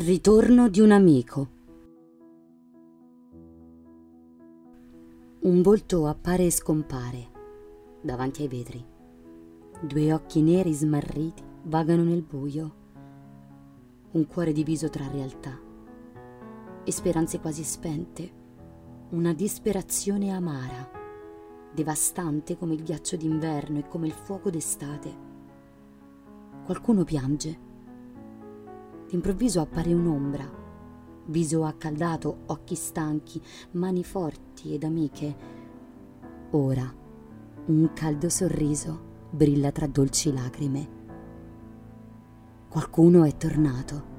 Ritorno di un amico. Un volto appare e scompare davanti ai vetri. Due occhi neri smarriti vagano nel buio. Un cuore diviso tra realtà e speranze quasi spente. Una disperazione amara, devastante come il ghiaccio d'inverno e come il fuoco d'estate. Qualcuno piange. D'improvviso appare un'ombra, viso accaldato, occhi stanchi, mani forti ed amiche. Ora un caldo sorriso brilla tra dolci lacrime. Qualcuno è tornato.